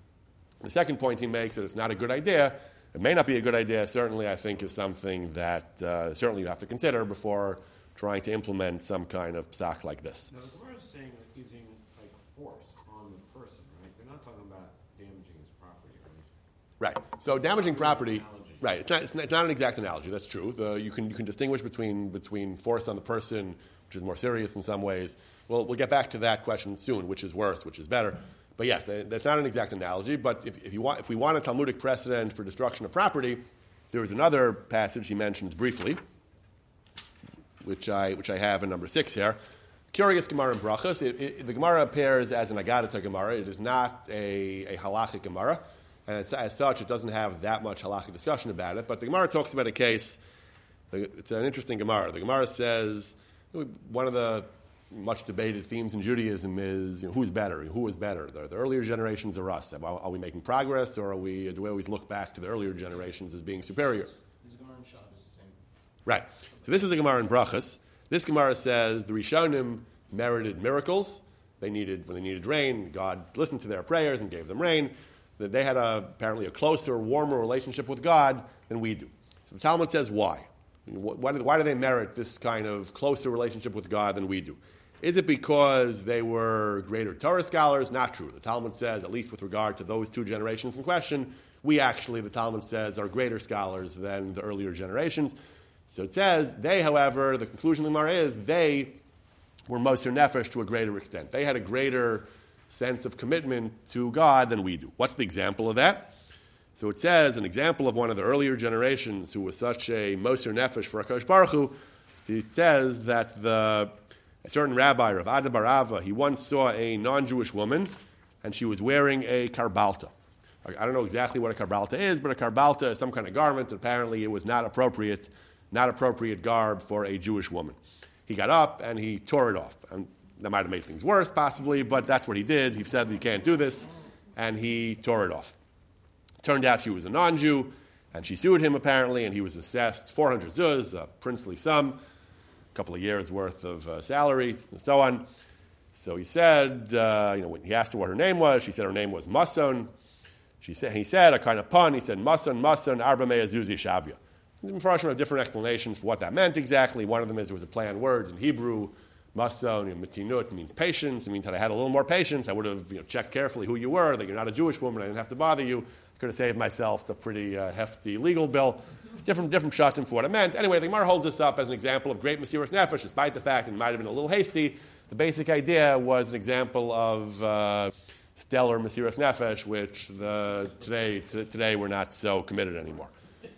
S1: the second point he makes, that it's not a good idea. It may not be a good idea, certainly I think is something that uh, certainly you have to consider before trying to implement some kind of psak like this.
S3: Now, the Gemara is saying that using like force on the person, right? They're not talking about damaging his property, right?
S1: Right. So damaging property,
S3: Analogy.
S1: right? It's not. It's not, it's not an exact analogy. That's true. The, you can you can distinguish between between force on the person, which is more serious in some ways. Well, we'll get back to that question soon. Which is worse? Which is better? But yes, that's not an exact analogy. But if, if you want, if we want a Talmudic precedent for destruction of property, there is another passage he mentions briefly, which I which I have in number six here. Curious Gemara in Brachos. It, it, the Gemara appears as an Agadata Gemara. It is not a, a halachic Gemara, and as, as such, it doesn't have that much halachic discussion about it. But the Gemara talks about a case. It's an interesting Gemara. The Gemara says one of the much debated themes in Judaism is, you know, who's better? Who is better? The, the earlier generations or us? Are, are we making progress, or are we do we always look back to the earlier generations as being superior?
S6: There's a Gemara in Shabbos the same.
S1: Right. So this is a Gemara in Brachos. This Gemara says the Rishonim merited miracles. They needed, when they needed rain, God listened to their prayers and gave them rain. That they had a, apparently a closer, warmer relationship with God than we do. So the Talmud says why? Why do, why do they merit this kind of closer relationship with God than we do? Is it because they were greater Torah scholars? Not true. The Talmud says, at least with regard to those two generations in question, we actually, the Talmud says, are greater scholars than the earlier generations. So it says, they, however, the conclusion of the Gemara is, they were Moser Nefesh to a greater extent. They had a greater sense of commitment to God than we do. What's the example of that? So it says, an example of one of the earlier generations who was such a Moser Nefesh for HaKadosh Baruch Hu, it says that the, a certain rabbi, Rav Ada bar Ava, he once saw a non-Jewish woman, and she was wearing a karbalta. I don't know exactly what a karbalta is, but a karbalta is some kind of garment. Apparently it was not appropriate Not appropriate garb for a Jewish woman. He got up and he tore it off. And that might have made things worse, possibly, but that's what he did. He said, you can't do this, and he tore it off. Turned out she was a non-Jew, and she sued him, apparently, and he was assessed four hundred zuz, a princely sum, a couple of years' worth of uh, salary, and so on. So he said, uh, you know, when he asked her what her name was, she said her name was Mason. She said, he said, a kind of pun, he said, Mason, Mason, Arba Mea Zuzi Shavya. The Mepharshim have different explanations for what that meant exactly. One of them is it was a play on words in Hebrew. Mason, you know, Matinut means patience. It means that I had a little more patience. I would have you know, checked carefully who you were, that you're not a Jewish woman. I didn't have to bother you. I could have saved myself a pretty uh, hefty legal bill. Different different shatim for what it meant. Anyway, the Gemara holds this up as an example of great Mesiras Nefesh, despite the fact it might have been a little hasty. The basic idea was an example of uh, stellar Mesiras Nefesh, which the, today t- today we're not so committed anymore.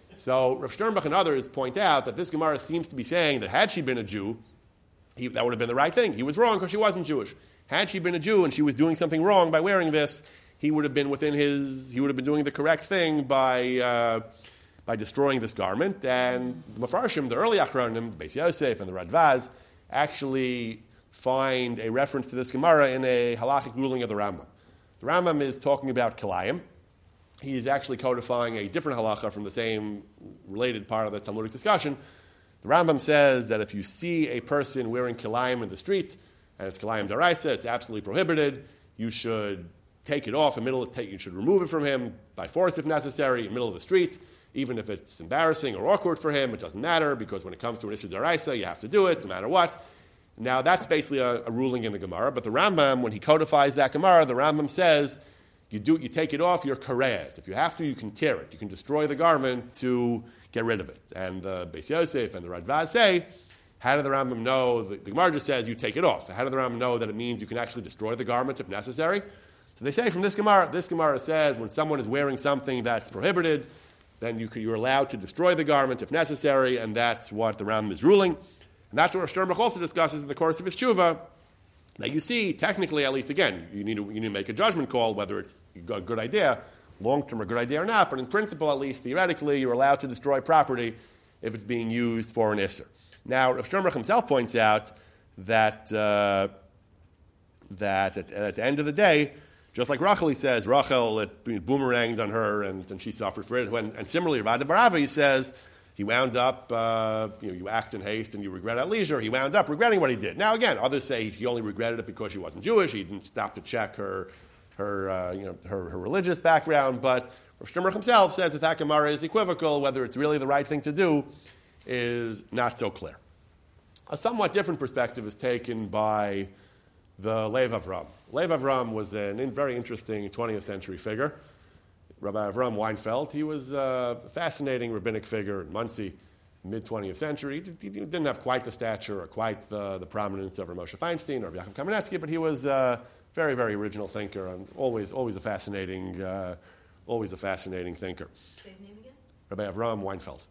S1: So Rav Sternbach and others point out that this Gemara seems to be saying that had she been a Jew, he, that would have been the right thing. He was wrong because she wasn't Jewish. Had she been a Jew and she was doing something wrong by wearing this, he would have been within his. He would have been doing the correct thing by uh, by destroying this garment. And the Mefarshim, the early Achronim, the Beis Yosef and the Radvaz, actually find a reference to this Gemara in a halachic ruling of the Rambam. The Rambam is talking about Kilayim. He is actually codifying a different halacha from the same related part of the Talmudic discussion. The Rambam says that if you see a person wearing kilayim in the street, and it's kilayim daraisa, it's absolutely prohibited, you should take it off in the middle of, take, you should remove it from him by force if necessary, in the middle of the street, even if it's embarrassing or awkward for him, it doesn't matter, because when it comes to an issue daraisa, you have to do it, no matter what. Now, that's basically a, a ruling in the Gemara, but the Rambam, when he codifies that Gemara, the Rambam says, you do, you take it off, you're kareet. If you have to, you can tear it. You can destroy the garment to get rid of it. And the uh, Beis Yosef and the Radvaz say, how did the Rambam know? The, the Gemara just says you take it off. How did the Rambam know that it means you can actually destroy the garment if necessary? So they say from this Gemara, this Gemara says when someone is wearing something that's prohibited, then you can, you're allowed to destroy the garment if necessary, and that's what the Rambam is ruling. And that's what Rav Sternbach also discusses in the course of his tshuva. Now you see, technically, at least again, you need to, you need to make a judgment call whether it's a good idea, long-term a good idea or not, but in principle, at least theoretically, you're allowed to destroy property if it's being used for an isser. Now, Rav Sternbach himself points out that uh, that at, at the end of the day, just like Rachel, he says, Rachel, it boomeranged on her and, and she suffered for it. When, and similarly, Rada Barava, he says, he wound up, uh, you know, you act in haste and you regret at leisure. He wound up regretting what he did. Now, again, others say he only regretted it because she wasn't Jewish. He didn't stop to check her, her, uh, you know, her, her religious background. But Rav Sternbach himself says that that Gemara is equivocal. Whether it's really the right thing to do is not so clear. A somewhat different perspective is taken by the Lev Avram. Lev Avram was a very interesting twentieth century figure. Rabbi Avram Weinfeld, he was a fascinating rabbinic figure in Muncie, mid-twentieth century. He didn't have quite the stature or quite the, the prominence of Moshe Feinstein or Yaakov Kamenetsky, but he was a very, very original thinker and always, always a fascinating, uh, always a fascinating thinker.
S4: Say his name again?
S1: Rabbi Avram Weinfeld.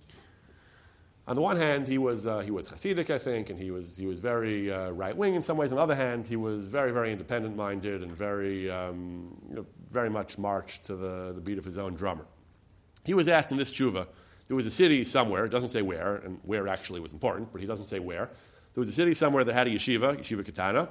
S1: On the one hand, he was uh, he was Hasidic, I think, and he was he was very uh, right wing in some ways. On the other hand, he was very very independent minded and very um, you know, very much marched to the, the beat of his own drummer. He was asked in this tshuva. There was a city somewhere. It doesn't say where, and where actually was important, but he doesn't say where. There was a city somewhere that had a yeshiva, yeshiva Katana,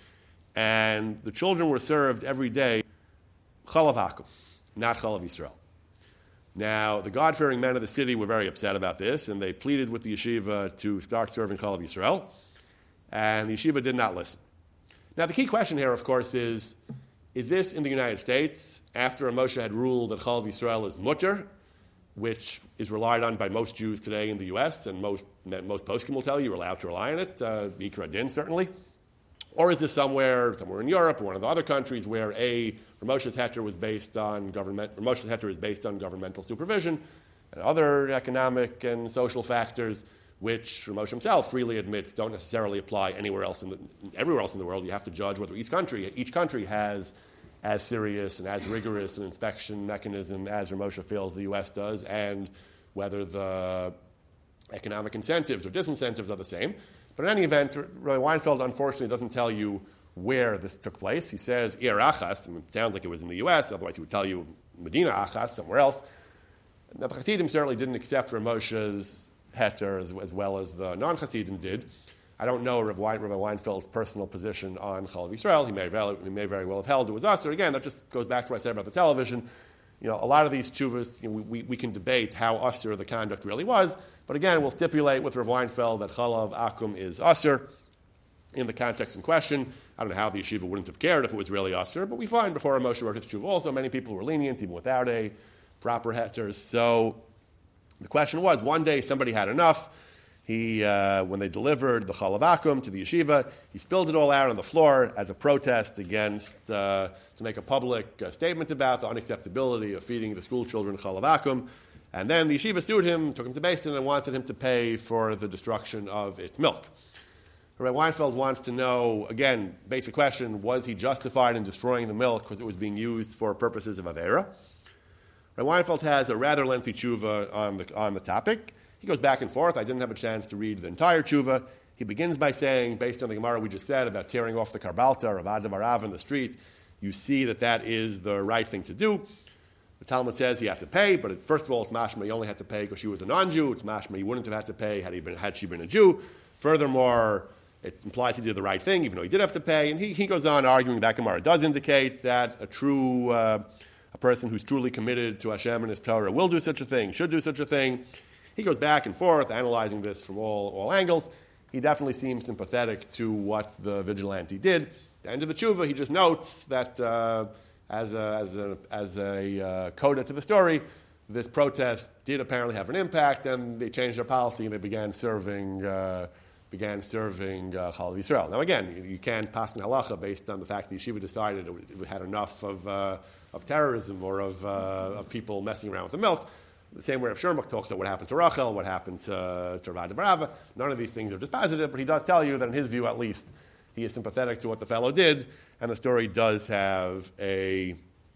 S1: and the children were served every day chalav hakum, not chalav Yisrael. Now, the God-fearing men of the city were very upset about this, and they pleaded with the yeshiva to start serving Chalav Yisrael, and the yeshiva did not listen. Now, the key question here, of course, is, is this in the United States, after Moshe had ruled that Chalav Yisrael is mutter, which is relied on by most Jews today in the U S, and most, most poskim will tell you you're allowed to rely on it, uh, Ikra Din certainly, or is this somewhere, somewhere in Europe or one of the other countries where a Ramosha's Heter was based on government. Ramosha's Heter is based on governmental supervision and other economic and social factors, which Ramosha himself freely admits don't necessarily apply anywhere else in the, everywhere else in the world. You have to judge whether each country each country has as serious and as rigorous an inspection mechanism as Ramosha feels the U S does, and whether the economic incentives or disincentives are the same. But in any event, Rabbi Weinfeld unfortunately doesn't tell you where this took place. He says, Ir Achas, and it sounds like it was in the U S, otherwise he would tell you Medina Achas, somewhere else. Now, the Hasidim certainly didn't accept Ramosha's Heter as, as well as the non-Hasidim did. I don't know Rabbi Weinfeld's personal position on Chalav Yisrael. He may, very, he may very well have held it was us. Or again, that just goes back to what I said about the television. You know, a lot of these tshuvas, you know, we, we can debate how usher the conduct really was, but again, we'll stipulate with Rav Weinfeld that Chalav Akum is usher in the context in question. I don't know how the yeshiva wouldn't have cared if it was really usher, but we find before Moshe wrote his tshuva also many people were lenient even without a proper heter. So the question was, one day somebody had enough. He, uh, when they delivered the chalav akum to the yeshiva, he spilled it all out on the floor as a protest against, uh, to make a public uh, statement about the unacceptability of feeding the school children chalav akum. And then the yeshiva sued him, took him to Beis Din, and wanted him to pay for the destruction of its milk. Rabbi Weinfeld wants to know, again, basic question, was he justified in destroying the milk because it was being used for purposes of Avera? Rabbi Weinfeld has a rather lengthy tshuva on the, on the topic. He goes back and forth. I didn't have a chance to read the entire tshuva. He begins by saying, based on the Gemara we just said about tearing off the karbalta, or Avad Barav in the street, you see that that is the right thing to do. The Talmud says he had to pay, but first of all, it's mashma he only had to pay because she was a non-Jew. It's mashma he wouldn't have had to pay had, he been, had she been a Jew. Furthermore, it implies he did the right thing, even though he did have to pay. And he, he goes on arguing that Gemara does indicate that a true, uh, a person who's truly committed to Hashem and His Torah will do such a thing, should do such a thing. He goes back and forth, analyzing this from all, all angles. He definitely seems sympathetic to what the vigilante did. At the end of the tshuva, he just notes that uh, as a, as a, as a uh, coda to the story, this protest did apparently have an impact, and they changed their policy and they began serving uh, began serving uh, Chalav Yisrael. Now again, you, you can't pass an halacha based on the fact the yeshiva decided it, it had enough of, uh, of terrorism or of, uh, of people messing around with the milk. The same way Rav Shermach talks about what happened to Rachel, what happened to, to Avad Barav. None of these things are dispositive, but he does tell you that in his view at least, he is sympathetic to what the fellow did, and the story does have a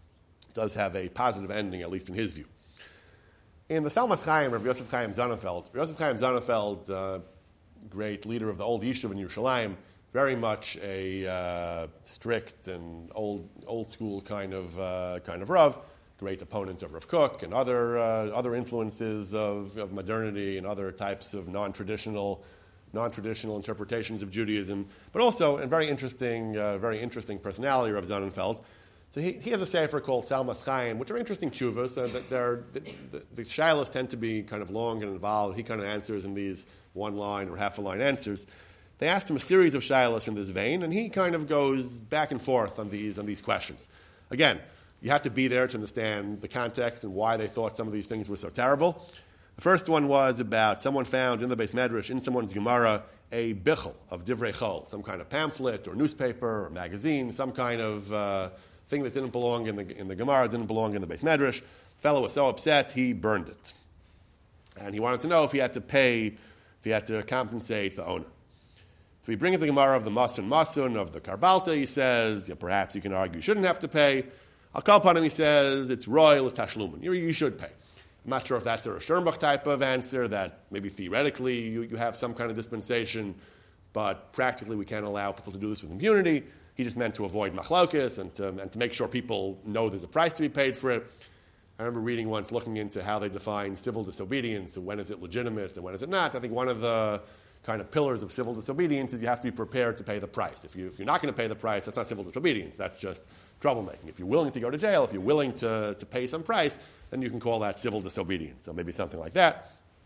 S1: does have a positive ending, at least in his view. In the Salmas Chaim, Rav Yosef Chaim Sonnenfeld, Rav Yosef Chaim Sonnenfeld, uh, great leader of the old Yishuv in Yerushalayim, very much a uh, strict and old old school kind of uh, kind of Rav, great opponent of Rav Kook and other uh, other influences of, of modernity and other types of non-traditional non-traditional interpretations of Judaism, but also a very interesting, uh, very interesting personality, Rav Sonnenfeld. So he, he has a sefer called Salmas Chaim, which are interesting tshuvas. Uh, they're, the, the, the shilas tend to be kind of long and involved. He kind of answers in these one-line or half-a-line answers. They asked him a series of shilas in this vein, and he kind of goes back and forth on these on these questions. Again, you have to be there to understand the context and why they thought some of these things were so terrible. The first one was about someone found in the Beis Medrash, in someone's Gemara, a bichel of Divrei Chol, some kind of pamphlet or newspaper or magazine, some kind of uh, thing that didn't belong in the in the Gemara, didn't belong in the Beis Medrash. The fellow was so upset, he burned it. And he wanted to know if he had to pay, if he had to compensate the owner. So he brings the Gemara of the Masun Masun, of the Karbalta, he says, yeah, perhaps you can argue you shouldn't have to pay. Al Kol Panim, he says, it's royal tashlumin. You, you should pay. I'm not sure if that's a Sternbach type of answer, that maybe theoretically you, you have some kind of dispensation, but practically we can't allow people to do this with impunity. He just meant to avoid machlokes and to, and to make sure people know there's a price to be paid for it. I remember reading once, looking into how they define civil disobedience and when is it legitimate and when is it not. I think one of the kind of pillars of civil disobedience is you have to be prepared to pay the price. If, you, if you're not going to pay the price, that's not civil disobedience. That's just troublemaking. If you're willing to go to jail, if you're willing to, to pay some price, then you can call that civil disobedience. So maybe something like that.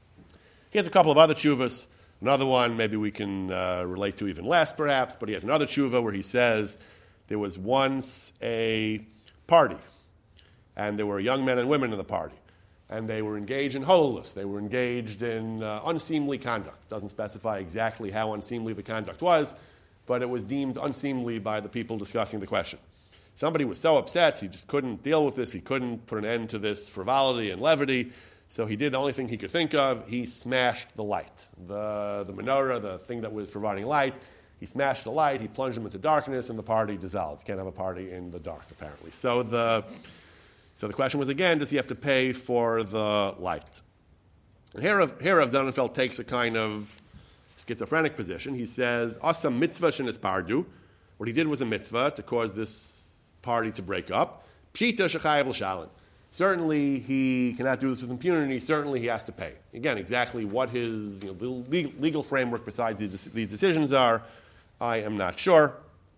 S1: He has a couple of other tshuvas. Another one maybe we can uh, relate to even less, perhaps, but he has another tshuva where he says there was once a party, and there were young men and women in the party, and they were engaged in holus. They were engaged in uh, unseemly conduct. Doesn't specify exactly how unseemly the conduct was, but it was deemed unseemly by the people discussing the question. Somebody was so upset, he just couldn't deal with this. He couldn't put an end to this frivolity and levity. So he did the only thing he could think of. He smashed the light, the, the menorah, the thing that was providing light. He smashed the light. He plunged them into darkness, and the party dissolved. You can't have a party in the dark, apparently. So the so the question was, again, does he have to pay for the light? And here Rav, here Rav Sonnenfeld takes a kind of schizophrenic position. He says, Asam mitzvah shenis pardu. What he did was a mitzvah to cause this party to break up. Pshita shechayev l'shalom. Certainly he cannot do this with impunity. Certainly he has to pay. Again, exactly what his you know, legal framework besides these decisions are, I am not sure.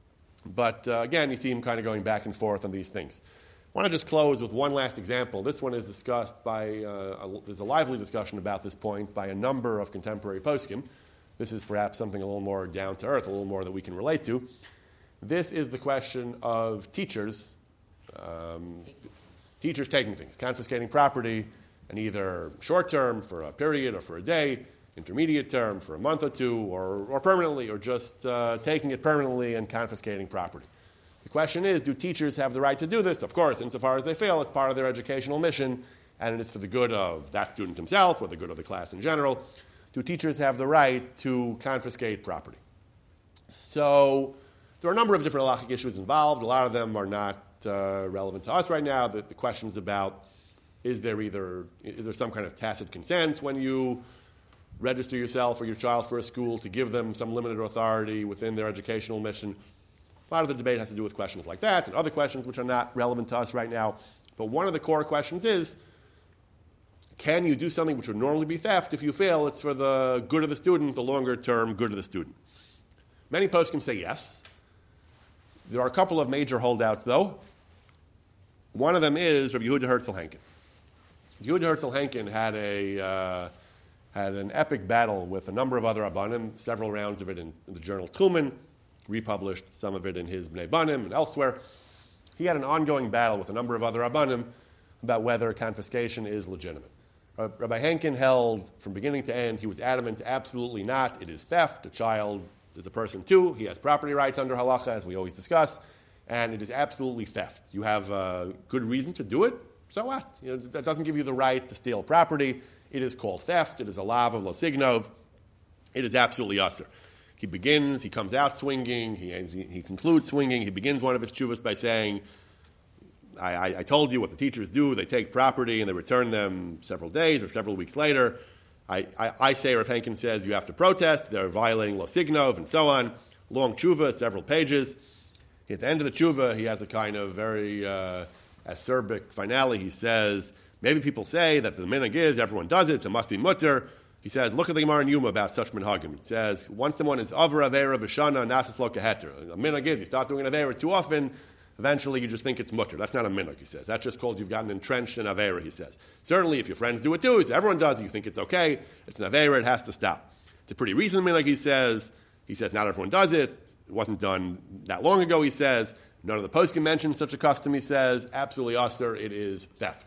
S1: But uh, again, you see him kind of going back and forth on these things. I want to just close with one last example. This one is discussed by, uh, a, there's a lively discussion about this point by a number of contemporary poskim. This is perhaps something a little more down to earth, a little more that we can relate to. This is the question of teachers, um, teachers taking things, confiscating property, and either short term for a period or for a day, intermediate term for a month or two, or, or permanently, or just uh, taking it permanently and confiscating property. The question is, do teachers have the right to do this? Of course, insofar as they fail, it's part of their educational mission, and it is for the good of that student himself or the good of the class in general. Do teachers have the right to confiscate property? So there are a number of different halachic issues involved. A lot of them are not uh, relevant to us right now. The, the questions about is there either is there some kind of tacit consent when you register yourself or your child for a school to give them some limited authority within their educational mission? A lot of the debate has to do with questions like that and other questions which are not relevant to us right now. But one of the core questions is, can you do something which would normally be theft? If you fail, it's for the good of the student, the longer-term good of the student. Many poskim say yes. There are a couple of major holdouts, though. One of them is Rabbi Yehuda Herzl Henkin. Yehuda Herzl Henkin had a uh, had an epic battle with a number of other Rabbanim, several rounds of it in, in the journal Tchumen, republished some of it in his Bnei Banim and elsewhere. He had an ongoing battle with a number of other Rabbanim about whether confiscation is legitimate. Rabbi Henkin held from beginning to end, he was adamant, absolutely not. It is theft. A child is a person too. He has property rights under halacha, as we always discuss, and it is absolutely theft. You have a good reason to do it, so what? You know, that doesn't give you the right to steal property. It is called theft. It is a lav of lo signov. It is absolutely usher. He begins, he comes out swinging, he, he, he concludes swinging. He begins one of his tshuvas by saying, I, I, I told you what the teachers do. They take property and they return them several days or several weeks later. I, I, I say, Rav Henkin says, you have to protest. They're violating lo signov and so on. Long tshuva, several pages. At the end of the tshuva, he has a kind of very uh, acerbic finale. He says, maybe people say that the minhag is, everyone does it, so it must be mutter. He says, look at the Gemara in Yuma about such minhagim. It says, once someone is over avera v'shana nasas lo keheter. A minhag is, you start doing an avera too often, eventually you just think it's mutter. That's not a minhag, he says. That's just called you've gotten entrenched in avera, he says. Certainly, if your friends do it too, so everyone does it, you think it's okay, it's an avera, it has to stop. It's a pretty recent minhag, he says. He says, not everyone does it. It wasn't done that long ago, he says. None of the poskim mention such a custom, he says. Absolutely usher, it is theft.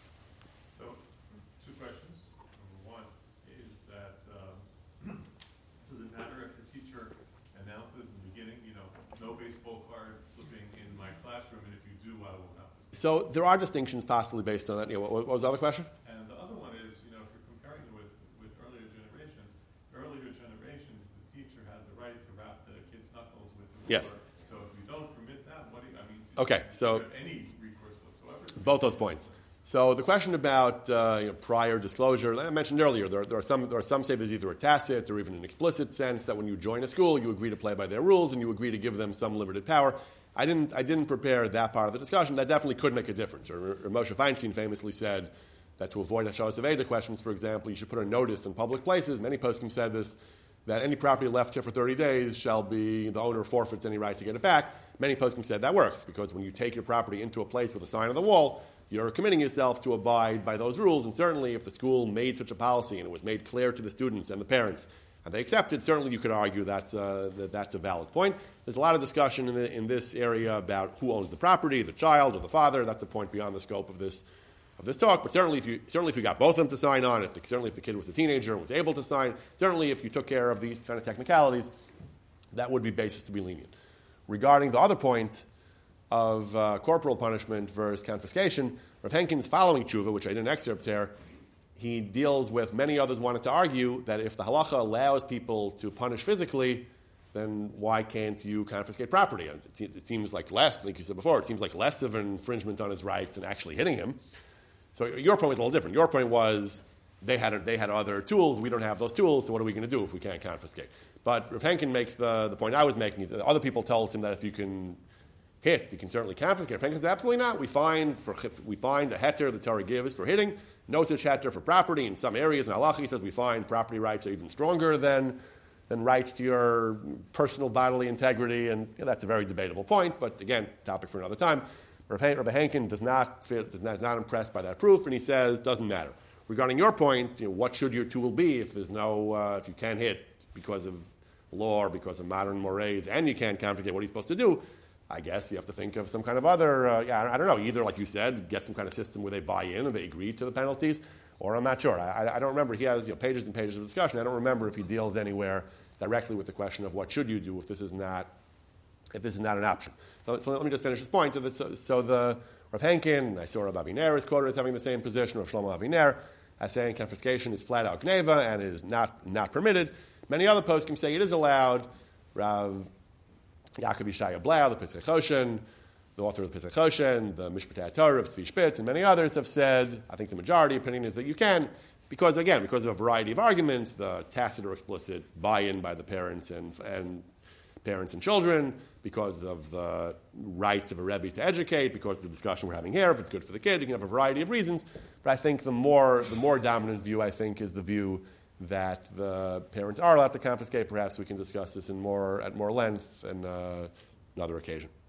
S5: So, two questions. Number one is that, um, does it matter if the teacher announces in the beginning, you know, no baseball card flipping in my classroom, and if you do, I will have this?
S1: So there are distinctions possibly based on that. You know, what, what was the other question?
S5: And the other one is, you know, if you're comparing it with, with earlier generations, earlier generations, the teacher had the right to wrap the kid's knuckles with the ruler.
S1: Yes.
S5: So if you don't permit that, what do you, I mean,
S1: Okay,
S5: do
S1: so-
S5: you have any recourse whatsoever?
S1: Both those points. So the question about uh, you know, prior disclosure, like I mentioned earlier, there, there are some there are some say there's either a tacit or even an explicit sense that when you join a school, you agree to play by their rules and you agree to give them some limited power. I didn't I didn't prepare that part of the discussion. That definitely could make a difference. Or, or Moshe Feinstein famously said that to avoid Hashavas Aveda questions, for example, you should put a notice in public places. Many poskim said this, that any property left here for thirty days shall be, the owner forfeits any right to get it back. Many poskim said that works, because when you take your property into a place with a sign on the wall, you're committing yourself to abide by those rules. And certainly if the school made such a policy and it was made clear to the students and the parents, and they accepted, certainly you could argue that's a, that that's a valid point. There's a lot of discussion in, the, in this area about who owns the property, the child or the father. That's a point beyond the scope of this of this talk. But certainly if you certainly if you got both of them to sign on, if the, certainly if the kid was a teenager and was able to sign, certainly if you took care of these kind of technicalities, that would be basis to be lenient. Regarding the other point of uh, corporal punishment versus confiscation, Rav Henkin's following tshuva, which I didn't excerpt here, he deals with, many others wanted to argue that if the halacha allows people to punish physically, then why can't you confiscate property? It, it seems like less, like you said before, it seems like less of an infringement on his rights than actually hitting him. So your point was a little different. Your point was they had they had other tools. We don't have those tools, so what are we going to do if we can't confiscate? But Rav Henkin makes the, the point I was making. That other people told him that if you can hit, you can certainly confiscate. Rav Henkin says, absolutely not. We find for we find a heter the Torah gives for hitting. No such heter for property. In some areas in halacha, he says we find property rights are even stronger than than rights to your personal bodily integrity, and you know, that's a very debatable point. But again, topic for another time. Rabbi Henkin does not feel, does not, is not impressed by that proof, and he says doesn't matter. Regarding your point, you know, what should your tool be if there's no uh, if you can't hit because of law or because of modern mores, and you can't confiscate, what are you supposed to do? I guess you have to think of some kind of other, uh, yeah, I don't know, either, like you said, get some kind of system where they buy in and they agree to the penalties, or I'm not sure. I, I don't remember. He has you know, pages and pages of discussion. I don't remember if he deals anywhere directly with the question of what should you do if this is not, if this is not an option. So, so let me just finish this point. So, so the Rav Henkin, I saw Rav Aviner is quoted as having the same position, Rav Shlomo Aviner, as saying confiscation is flat out gneva and is not, not permitted. Many other poskim say it is allowed. Rav Yaakov Yishaya Blau, the Pesach Hoshen, the author of the Pesach Hoshen, the Mishpatei Torah of Tzvi Spitz, and many others have said, I think the majority opinion is that you can, because, again, because of a variety of arguments, the tacit or explicit buy-in by the parents and, and parents and children, because of the rights of a Rebbe to educate, because of the discussion we're having here, if it's good for the kid, you can have a variety of reasons. But I think the more, the more dominant view, I think, is the view that the parents are allowed to confiscate. Perhaps we can discuss this in more, at more length in uh, another occasion.